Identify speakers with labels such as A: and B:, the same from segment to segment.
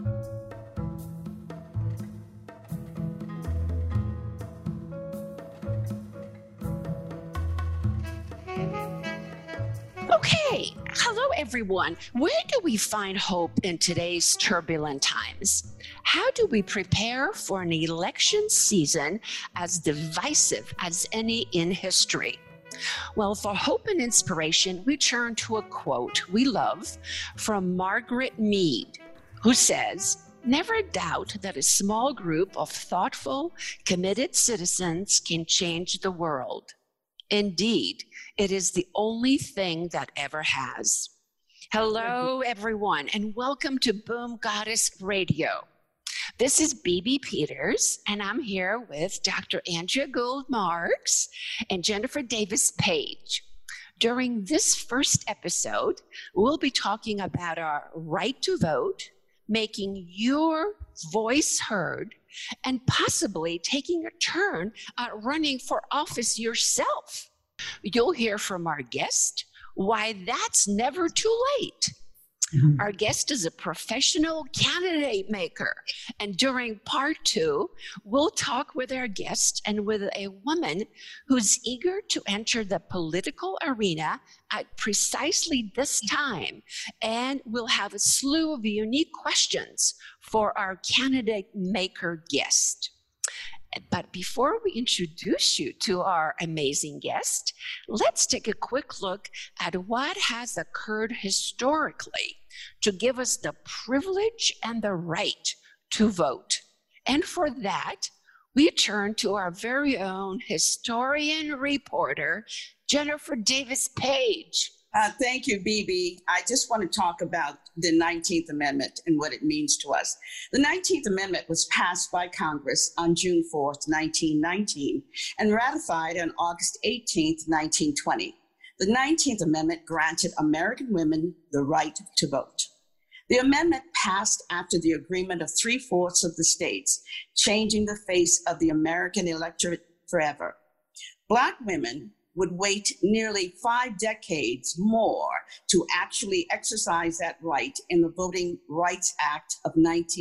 A: Okay, hello everyone. Where do we find hope in today's turbulent times? How do we prepare for an election season as divisive as any in history? Well, for hope and inspiration, we turn to a quote we love from Margaret Mead, who says, "Never doubt that a small group of thoughtful, committed citizens can change the world. Indeed, it is the only thing that ever has." Hello, everyone, and welcome to Boom Goddess Radio. This is BB Peters, and I'm here with Dr. Andrea Gould Marks and Jennifer Davis Page. During this first episode, we'll be talking about our right to vote, making your voice heard, and possibly taking a turn at running for office yourself. You'll hear from our guest why that's never too late. Our guest is a professional candidate maker. And during part 2, we'll talk with our guest and with a woman who's eager to enter the political arena at precisely this time. And we'll have a slew of unique questions for our candidate maker guest. But before we introduce you to our amazing guest, let's take a quick look at what has occurred historically to give us the privilege and the right to vote. And for that, we turn to our very own historian reporter, Jennifer Davis Page.
B: Thank you, BB. I just want to talk about the 19th Amendment and what it means to us. The 19th Amendment was passed by Congress on June 4th, 1919, and ratified on August 18th, 1920. The 19th Amendment granted American women the right to vote. The amendment passed after the agreement of 3/4 of the states, changing the face of the American electorate forever. Black women would wait nearly 5 decades more to actually exercise that right in the Voting Rights Act of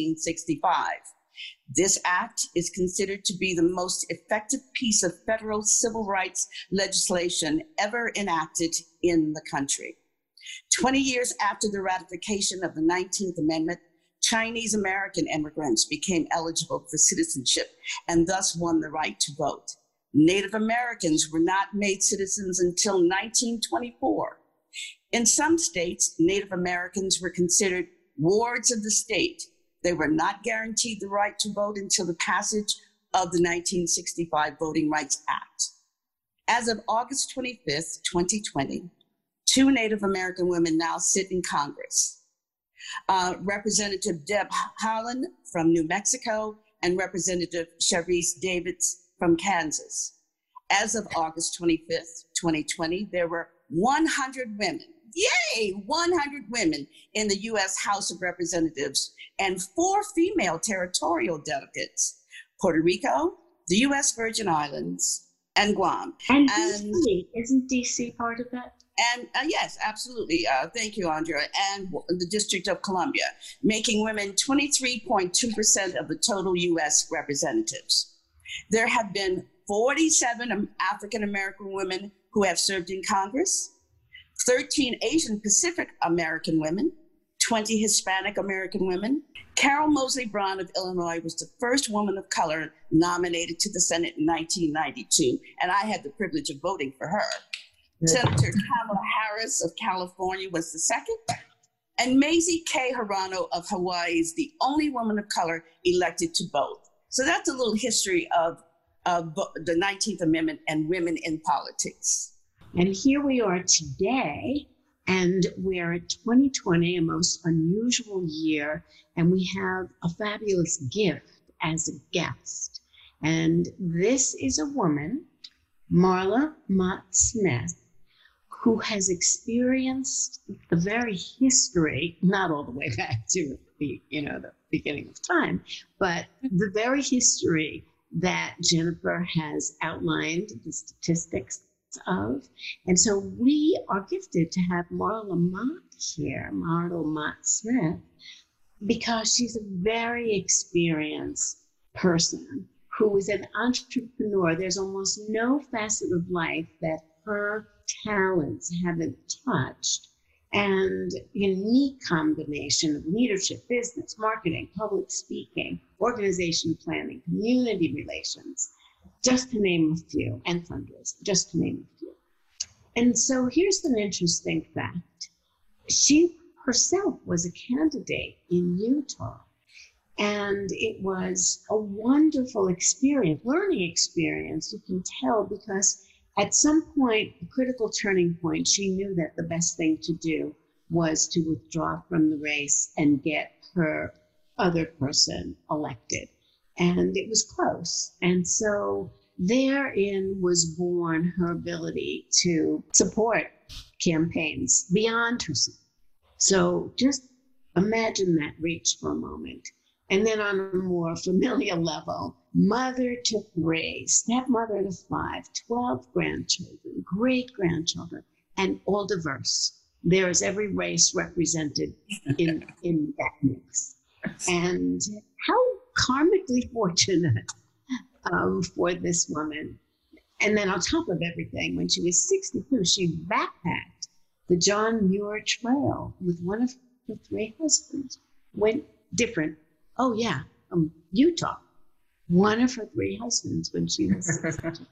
B: 1965. This act is considered to be the most effective piece of federal civil rights legislation ever enacted in the country. 20 years after the ratification of the 19th Amendment, Chinese American immigrants became eligible for citizenship and thus won the right to vote. Native Americans were not made citizens until 1924. In some states, Native Americans were considered wards of the state. They were not guaranteed the right to vote until the passage of the 1965 Voting Rights Act. As of August 25th, 2020, 2 Native American women now sit in Congress. Representative Deb Haaland from New Mexico and Representative Sharice Davids from Kansas. As of August 25th, 2020, there were 100 women, 100 women in the U.S. House of Representatives and 4 female territorial delegates, Puerto Rico, the U.S. Virgin Islands, and Guam.
C: And DC, isn't DC part of that?
B: And yes, absolutely. Thank you, Andrea. And the District of Columbia, making women 23.2% of the total U.S. representatives. There have been 47 African-American women who have served in Congress, 13 Asian Pacific American women, 20 Hispanic American women. Carol Moseley Braun of Illinois was the first woman of color nominated to the Senate in 1992, and I had the privilege of voting for her. Senator Kamala Harris of California was the second, and Mazie K. Hirano of Hawaii is the only woman of color elected to both. So that's a little history of the 19th Amendment and women in politics.
C: And here we are today, and we're at 2020, a most unusual year, and we have a fabulous gift as a guest. And this is a woman, Marla Mott Smith, who has experienced the very history, not all the way back to the beginning of time, but the very history that Jennifer has outlined the statistics of. And so we are gifted to have Marla Mott here, Marla Mott Smith, because she's a very experienced person who is an entrepreneur. There's almost no facet of life that her talents haven't touched. And unique combination of leadership, business, marketing, public speaking, organization planning, community relations, just to name a few, and fundraising, just to name a few. And so here's an interesting fact. She herself was a candidate in Utah. And it was a wonderful experience, learning experience, you can tell, because at some point, a critical turning point, she knew that the best thing to do was to withdraw from the race and get her other person elected. And it was close. And so therein was born her ability to support campaigns beyond herself. So just imagine that reach for a moment. And then on a more familiar level, mother to 3, stepmother to 5, 12 grandchildren, great-grandchildren, and all diverse. There is every race represented in that mix. And how karmically fortunate for this woman. And then on top of everything, when she was 62, she backpacked the John Muir Trail with one of her 3 husbands. Went different. Oh, yeah, Utah. One of her 3 husbands when she was 62.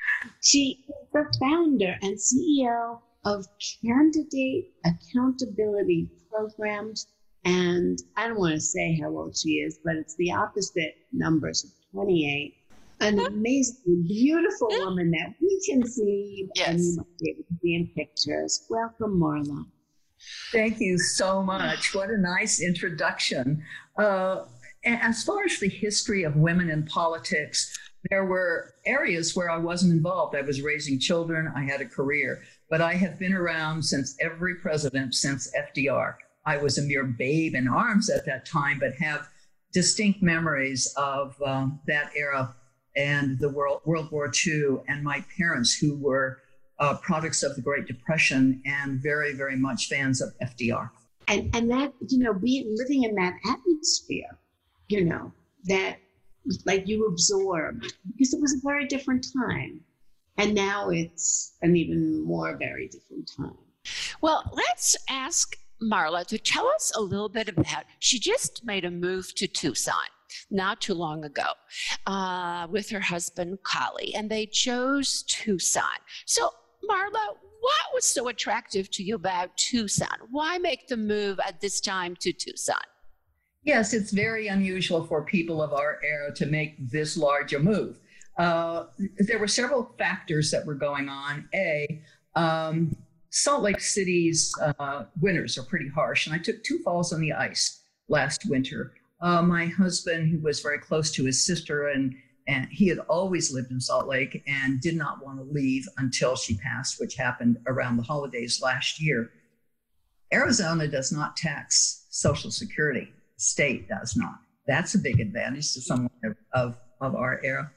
C: She is the founder and CEO of Candidate Accountability Programs. And I don't want to say how old she is, but it's the opposite numbers of 28. An amazing, beautiful woman that we can see, and you might be able to see in pictures. Welcome, Marla.
D: Thank you so much. What a nice introduction. As far as the history of women in politics, there were areas where I wasn't involved. I was raising children. I had a career. But I have been around since every president, since FDR. I was a mere babe in arms at that time, but have distinct memories of that era and the World War II, and my parents, who were products of the Great Depression and very, very much fans of FDR.
C: And that, living in that atmosphere, that like you absorb, because it was a very different time. And now it's an even more very different time.
A: Well, let's ask Marla to tell us a little bit about, she just made a move to Tucson not too long ago with her husband, Kali, and they chose Tucson. So Marla, what was so attractive to you about Tucson? Why make the move at this time to Tucson?
D: Yes, it's very unusual for people of our era to make this large a move. There were several factors that were going on. Salt Lake City's winters are pretty harsh, and I took 2 falls on the ice last winter. My husband, who was very close to his sister, and he had always lived in Salt Lake and did not want to leave until she passed, which happened around the holidays last year. Arizona does not tax Social Security. The state does not. That's a big advantage to someone of our era.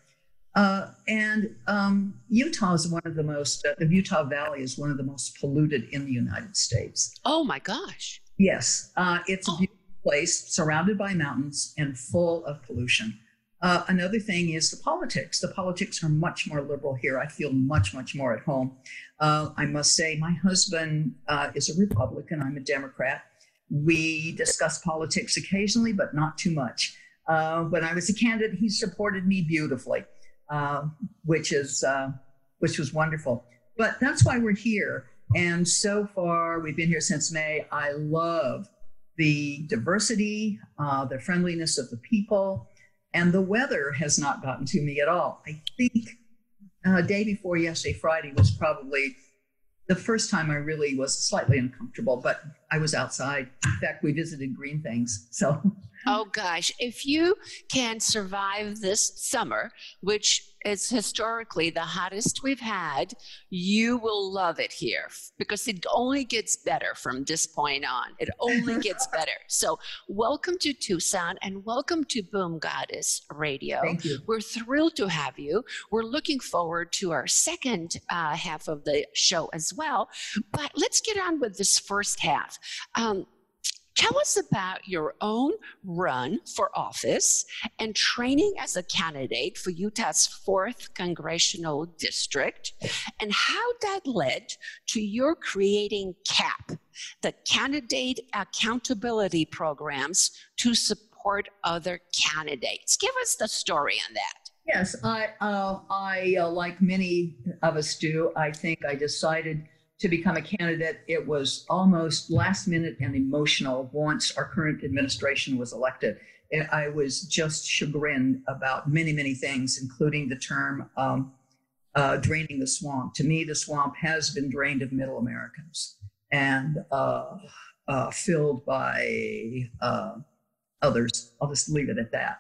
D: Utah is one of the most, the Utah Valley is one of the most polluted in the United States.
A: Oh my gosh.
D: Yes, it's a beautiful place surrounded by mountains and full of pollution. Another thing is the politics. The politics are much more liberal here. I feel much, much more at home. I must say my husband is a Republican. I'm a Democrat. We discuss politics occasionally, but not too much. When I was a candidate, he supported me beautifully. Which was wonderful. But that's why we're here. And so far, we've been here since May. I love the diversity, the friendliness of the people, and the weather has not gotten to me at all. I think day before yesterday, Friday, was probably the first time I really was slightly uncomfortable, but I was outside. In fact, we visited green things. So.
A: Oh gosh, if you can survive this summer, which is historically the hottest we've had, you will love it here because it only gets better from this point on. It only gets better. So welcome to Tucson and welcome to Boom Goddess Radio.
D: Thank you.
A: We're thrilled to have you. We're looking forward to our second half of the show as well. But let's get on with this first half. Tell us about your own run for office and training as a candidate for Utah's 4th Congressional District, and how that led to your creating CAP, the Candidate Accountability Programs to support other candidates. Give us the story on that.
D: Yes, I like many of us do, I think I decided to become a candidate. It was almost last minute and emotional once our current administration was elected. And I was just chagrined about many, many things, including the term draining the swamp. To me, the swamp has been drained of Middle Americans and filled by others. I'll just leave it at that.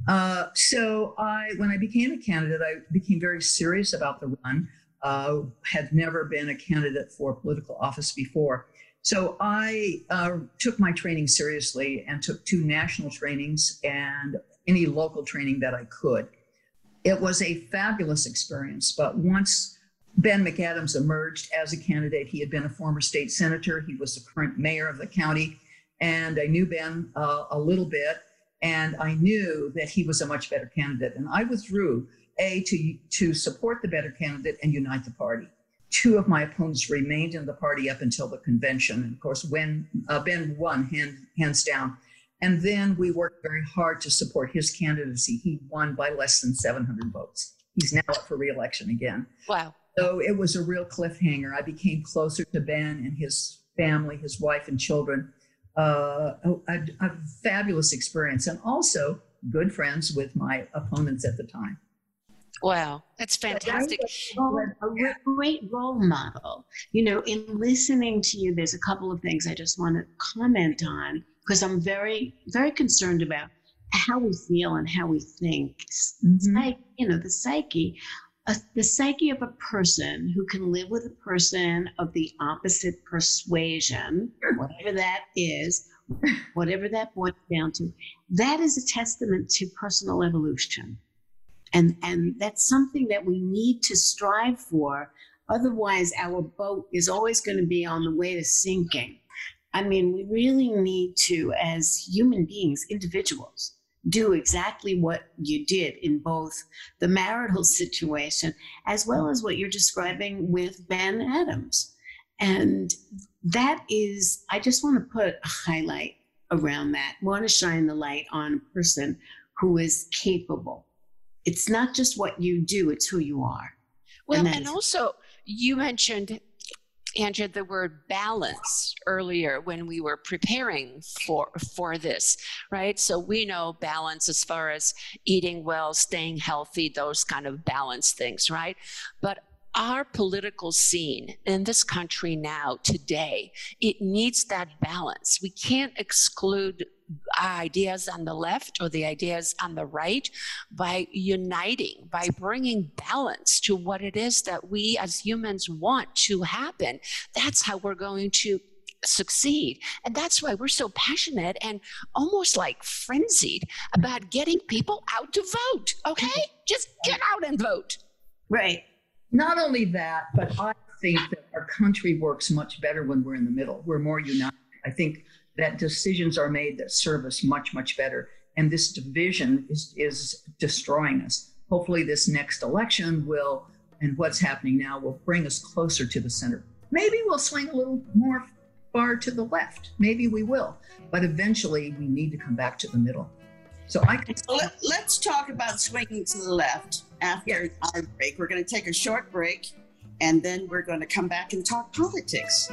D: So when I became a candidate, I became very serious about the run. Had never been a candidate for political office before. So I took my training seriously and took 2 national trainings and any local training that I could. It was a fabulous experience, but once Ben McAdams emerged as a candidate, he had been a former state senator, he was the current mayor of the county, and I knew Ben a little bit, and I knew that he was a much better candidate. And I withdrew to support the better candidate and unite the party. 2 of my opponents remained in the party up until the convention. And of course, when Ben won, hands down. And then we worked very hard to support his candidacy. He won by less than 700 votes. He's now up for re-election again.
A: Wow.
D: So it was a real cliffhanger. I became closer to Ben and his family, his wife and children. A fabulous experience, and also good friends with my opponents at the time.
A: Wow, that's fantastic.
C: A great role model. You know, in listening to you, there's a couple of things I just want to comment on, because I'm very, very concerned about how we feel and how we think. Mm-hmm. Like, you know, the psyche of a person who can live with a person of the opposite persuasion, whatever that is, whatever that boils down to, that is a testament to personal evolution. And that's something that we need to strive for. Otherwise, our boat is always going to be on the way to sinking. I mean, we really need to, as human beings, individuals, do exactly what you did in both the marital situation as well as what you're describing with Ben Adams. And that is, I just want to put a highlight around that. I want to shine the light on a person who is capable. It's not just what you do, it's who you are.
A: Well, and also you mentioned, Andrea, the word balance earlier when we were preparing for this, right? So we know balance as far as eating well, staying healthy, those kind of balance things, right? But our political scene in this country now, today, it needs that balance. We can't exclude ideas on the left or the ideas on the right by uniting, by bringing balance to what it is that we as humans want to happen. That's how we're going to succeed. And that's why we're so passionate and almost like frenzied about getting people out to vote. Okay? Just get out and vote.
C: Right.
D: Not only that, but I think that our country works much better when we're in the middle. We're more united. I think that decisions are made that serve us much, much better. And this division is destroying us. Hopefully this next election will, and what's happening now, will bring us closer to the center. Maybe we'll swing a little more far to the left. Maybe we will. But eventually we need to come back to the middle. So
B: let's talk about swinging to the left after our break. We're going to take a short break, and then we're going to come back and talk politics.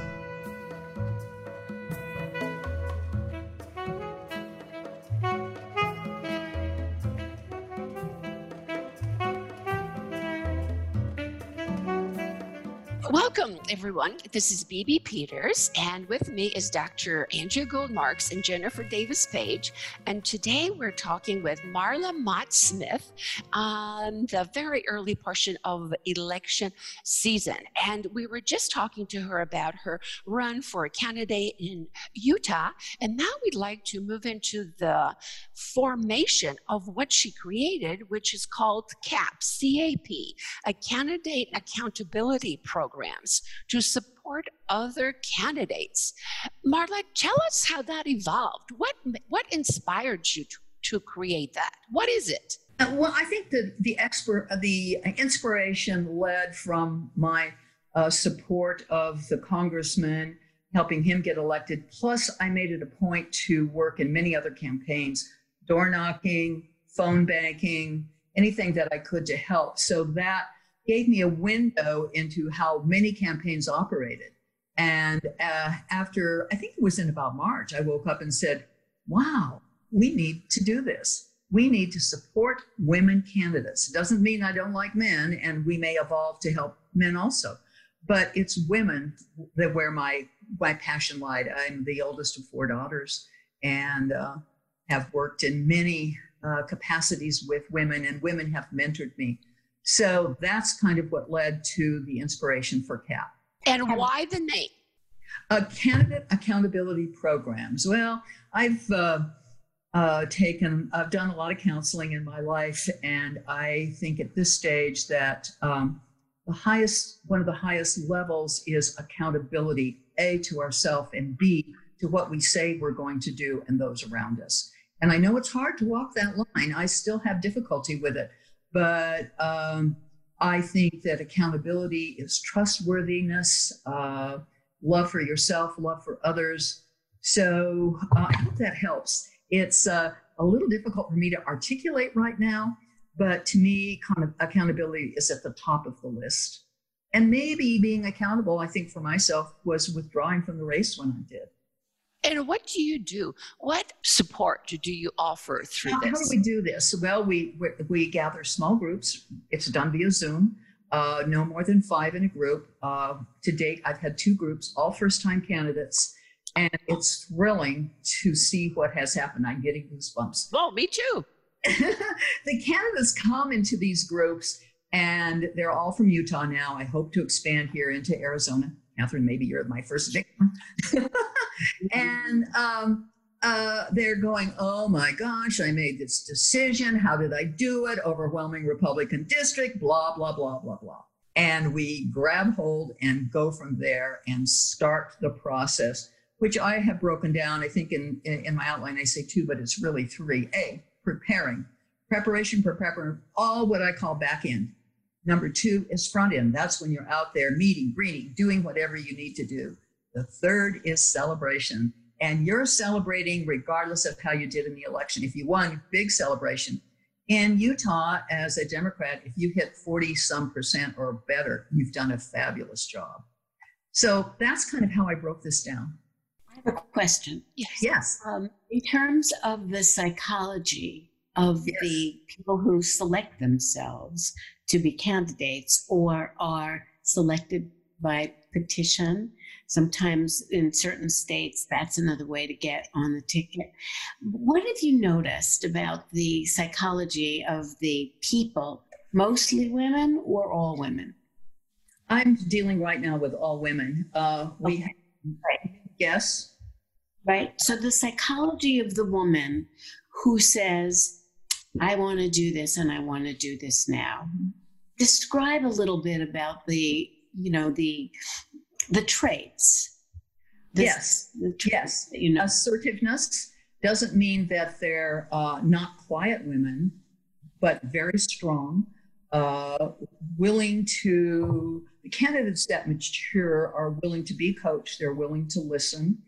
A: Welcome, everyone. This is BB Peters, and with me is Dr. Andrea Gold-Marks and Jennifer Davis-Page. And today we're talking with Marla Mott-Smith on the very early portion of election season. And we were just talking to her about her run for a candidate in Utah. And now we'd like to move into the formation of what she created, which is called CAP, C-A-P, a Candidate Accountability Program. programs to support other candidates. Marla, tell us how that evolved. What inspired you to create that? What is it?
D: Well, I think the inspiration led from my support of the congressman, helping him get elected. Plus, I made it a point to work in many other campaigns, door knocking, phone banking, anything that I could to help. So that gave me a window into how many campaigns operated. And after, I think it was in about March, I woke up and said, wow, we need to do this. We need to support women candidates. It doesn't mean I don't like men, and we may evolve to help men also. But it's women that where my passion lied. I'm the oldest of 4 daughters and have worked in many capacities with women, and women have mentored me. So that's kind of what led to the inspiration for CAP.
A: And why the name?
D: Candidate accountability programs. Well, I've done a lot of counseling in my life, and I think at this stage that one of the highest levels is accountability, A, to ourselves, and B, to what we say we're going to do and those around us. And I know it's hard to walk that line. I still have difficulty with it, but I think that accountability is trustworthiness, love for yourself, love for others. So I hope that helps. It's a little difficult for me to articulate right now, but to me, kind of accountability is at the top of the list. And maybe being accountable, I think for myself, was withdrawing from the race when I did.
A: And what do you do? What support do you offer through this?
D: How do we do this? Well, we gather small groups. It's done via Zoom, no more than 5 in a group. To date, I've had 2 groups, all first-time candidates, and it's thrilling to see what has happened. I'm getting goosebumps.
A: Oh, me too.
D: The candidates come into these groups, and they're all from Utah now. I hope to expand here into Arizona. Catherine, maybe you're my first victim. And they're going, oh my gosh, I made this decision. How did I do it? Overwhelming Republican district, blah, blah, blah, blah, blah. And we grab hold and go from there and start the process, which I have broken down. I think in my outline, I say 2, but it's really 3. A, preparation, all what I call back end. Number 2 is front end. That's when you're out there meeting, greeting, doing whatever you need to do. The 3rd is celebration. And you're celebrating regardless of how you did in the election. If you won, big celebration. In Utah, as a Democrat, if you hit 40% or better, you've done a fabulous job. So that's kind of how I broke this down.
C: I have a question.
D: Yes.
C: In terms of the psychology of the people who select themselves to be candidates or are selected by petition. Sometimes in certain states, that's another way to get on the ticket. What have you noticed about the psychology of the people, mostly women or all women?
D: I'm dealing right now with all women. Yes.
C: Right. So the psychology of the woman who says, I want to do this and I want to do this now. Describe a little bit about the traits.
D: Yes. Assertiveness doesn't mean that they're not quiet women, but very strong, willing to, the candidates that mature are willing to be coached. They're willing to listen.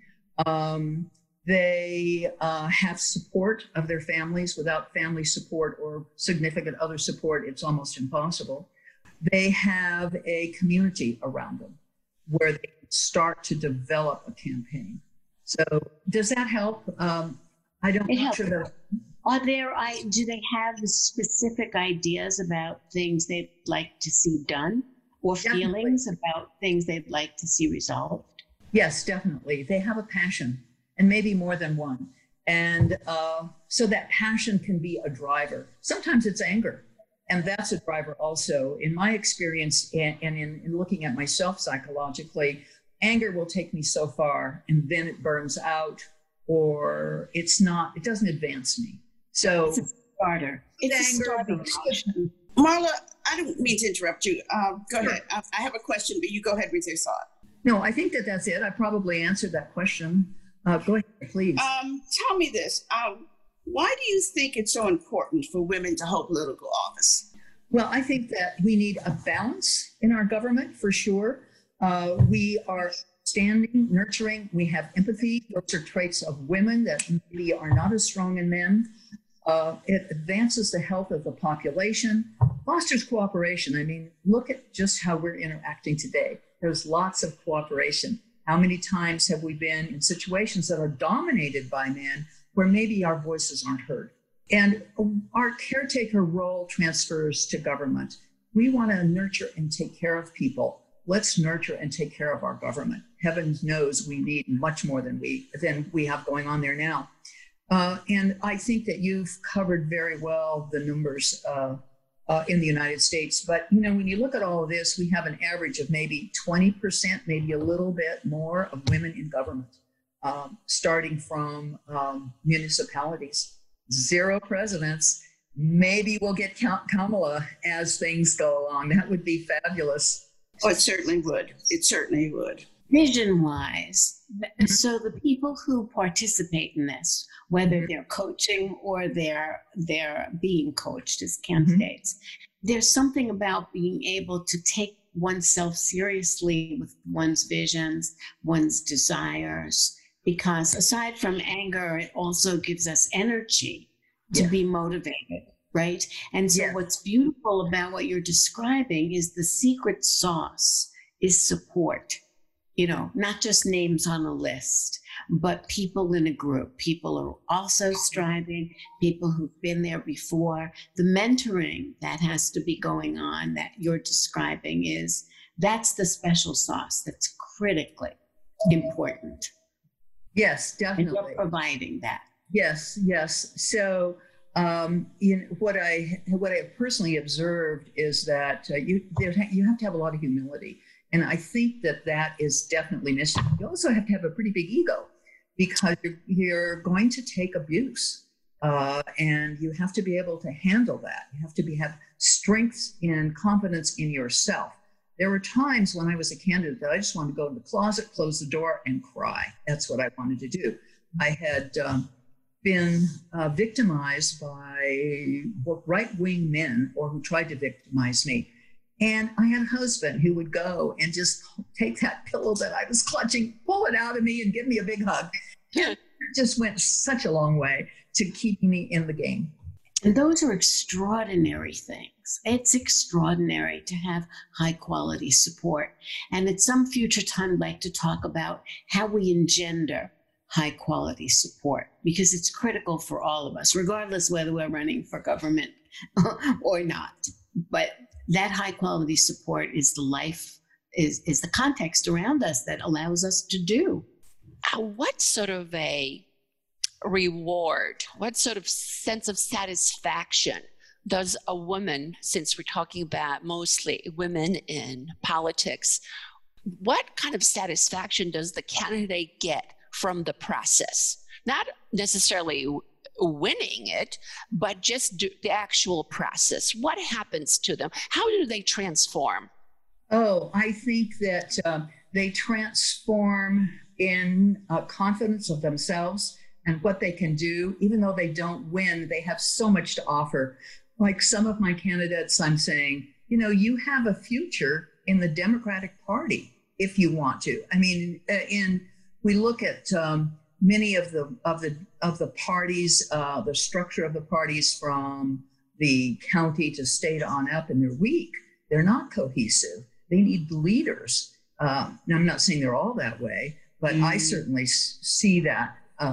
D: They have support of their families. Without family support or significant other support, it's almost impossible. They have a community around them where they start to develop a campaign. So does that help? I don't know. Sure that...
C: Do they have specific ideas about things they'd like to see done or feelings about things they'd like to see resolved?
D: Yes, definitely. They have a passion, and maybe more than one. And so that passion can be a driver. Sometimes it's anger, and that's a driver also. In my experience and in looking at myself psychologically, anger will take me so far, and then it burns out, or it doesn't advance me. So
C: it's a starter. It's a starting emotion.
B: Marla, I don't mean to interrupt you. Go ahead. I have a question, but you go ahead with your thought.
D: No, I think that's it. I probably answered that question. Go ahead, please.
B: Tell me this. Why do you think it's so important for women to hold political office?
D: Well, I think that we need a balance in our government for sure. We are standing, nurturing, we have empathy. Those are traits of women that maybe are not as strong in men. It advances the health of the population, fosters cooperation. I mean, look at just how we're interacting today. There's lots of cooperation. How many times have we been in situations that are dominated by men where maybe our voices aren't heard? And our caretaker role transfers to government. We want to nurture and take care of people. Let's nurture and take care of our government. Heaven knows we need much more than we have going on there now. And I think that you've covered very well the numbers in the United States. But, you know, when you look at all of this, we have an average of maybe 20%, maybe a little bit more of women in government, starting from municipalities. 0 presidents. Maybe we'll get Kamala as things go along. That would be fabulous.
B: Oh, it certainly would. It certainly would.
C: Vision-wise, so the people who participate in this, whether they're coaching or they're being coached as candidates, there's something about being able to take oneself seriously with one's visions, one's desires, because aside from anger, it also gives us energy to be motivated, right? And so what's beautiful about what you're describing is the secret sauce is support. You know, not just names on a list, but people in a group. People are also striving, people who've been there before. The mentoring that has to be going on that you're describing that's the special sauce that's critically important.
D: Yes, definitely.
C: And you're providing that.
D: Yes. So, what I personally observed is that you have to have a lot of humility. And I think that is definitely missing. You also have to have a pretty big ego because you're going to take abuse, and you have to be able to handle that. You have to have strength and confidence in yourself. There were times when I was a candidate that I just wanted to go in the closet, close the door, and cry. That's what I wanted to do. I had been victimized by right-wing men or who tried to victimize me. And I had a husband who would go and just take that pillow that I was clutching, pull it out of me and give me a big hug. It just went such a long way to keeping me in the game.
C: And those are extraordinary things. It's extraordinary to have high quality support. And at some future time, I'd like to talk about how we engender high quality support, because it's critical for all of us, regardless whether we're running for government or not. But that high quality support is the life, is the context around us that allows us to do.
A: What sort of a reward, what sort of sense of satisfaction does a woman, since we're talking about mostly women in politics, what kind of satisfaction does the candidate get from the process? Not necessarily winning it, but just the actual process. What happens to them? How do they transform?
D: Oh, I think that they transform in confidence of themselves and what they can do. Even though they don't win, they have so much to offer. Like some of my candidates, I'm saying, you know, you have a future in the Democratic Party if you want to. I mean, we look at many of the parties, the structure of the parties from the county to state on up, and they're weak. They're not cohesive. They need leaders. Now, I'm not saying they're all that way, but I certainly see that.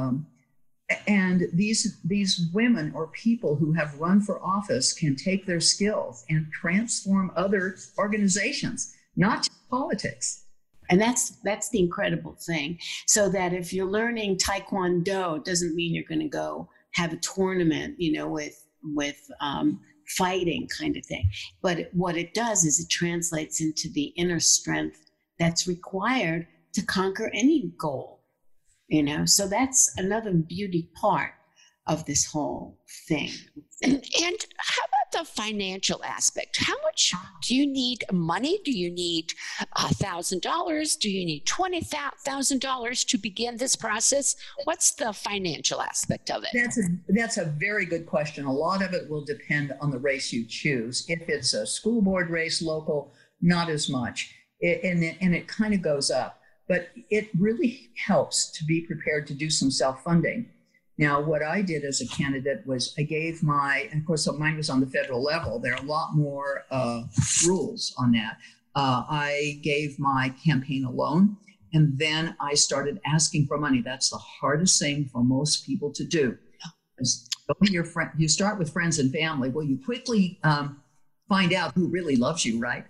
D: And these women or people who have run for office can take their skills and transform other organizations, not just politics.
C: And that's the incredible thing. So that if you're learning Taekwondo, it doesn't mean you're going to go have a tournament, you know, with fighting kind of thing. But what it does is it translates into the inner strength that's required to conquer any goal, you know. So that's another beauty part of this whole thing.
A: And how about about the financial aspect? How much do you need money? Do you need $1,000? Do you need $20,000 to begin this process? What's the financial aspect of it?
D: That's a very good question. A lot of it will depend on the race you choose. If it's a school board race, local, not as much. And it kind of goes up. But it really helps to be prepared to do some self-funding. Now, what I did as a candidate was I gave and of course, so mine was on the federal level. There are a lot more rules on that. I gave my campaign a loan, and then I started asking for money. That's the hardest thing for most people to do. You start with friends and family. Well, you quickly find out who really loves you, right?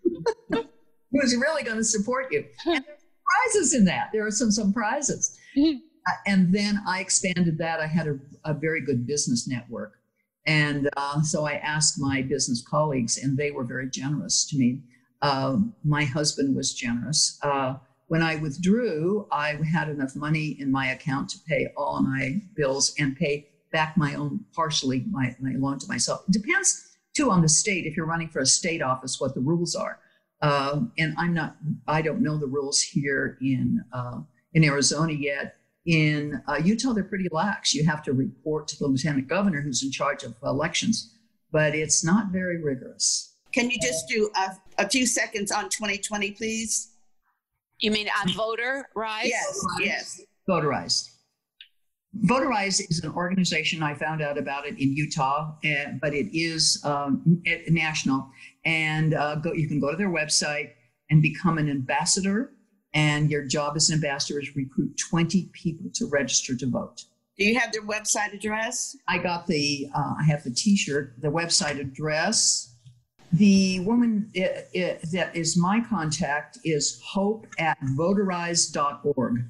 D: Who's really going to support you. And there's prizes in that. There are some prizes. And then I expanded that. I had a very good business network. And so I asked my business colleagues, and they were very generous to me. My husband was generous. When I withdrew, I had enough money in my account to pay all my bills and pay back partially my loan to myself. It depends, too, on the state. If you're running for a state office, what the rules are. And I don't know the rules here in Arizona yet. In Utah, they're pretty lax. You have to report to the lieutenant governor who's in charge of elections, but it's not very rigorous.
B: Can you just do a few seconds on 2020, please?
A: You mean on Voterize?
B: Yes.
D: Voterize. Voterize is an organization. I found out about it in Utah, but it is national. And you can go to their website and become an ambassador. And your job as an ambassador is recruit 20 people to register to vote.
B: Do you have their website address?
D: I got I have the T-shirt, the website address. The woman that is my contact is hope@voterize.org.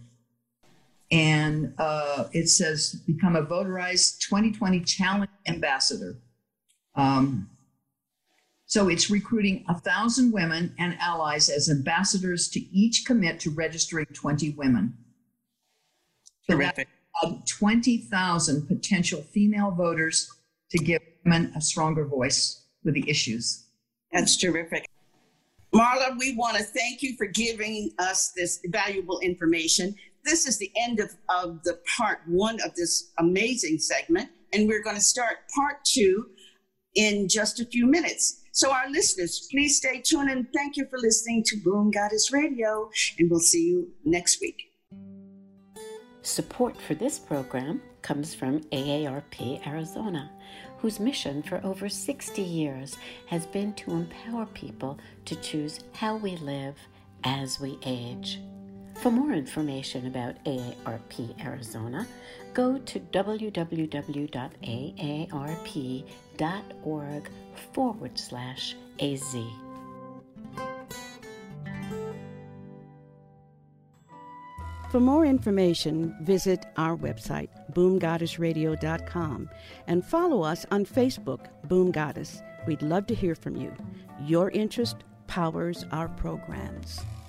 D: And it says, become a Voterize 2020 Challenge Ambassador. So it's recruiting 1,000 women and allies as ambassadors to each commit to registering 20 women. So
B: Terrific.
D: 20,000 potential female voters to give women a stronger voice with the issues.
B: That's terrific. Marla, we want to thank you for giving us this valuable information. This is the end of the part one of this amazing segment, and we're going to start part two in just a few minutes. So our listeners, please stay tuned, and thank you for listening to Boom Goddess Radio, and we'll see you next week.
E: Support for this program comes from AARP Arizona, whose mission for over 60 years has been to empower people to choose how we live as we age. For more information about AARP Arizona, go to www.aarp.org/AZ.
F: For more information, visit our website, boomgoddessradio.com, and follow us on Facebook, Boom Goddess. We'd love to hear from you. Your interest powers our programs.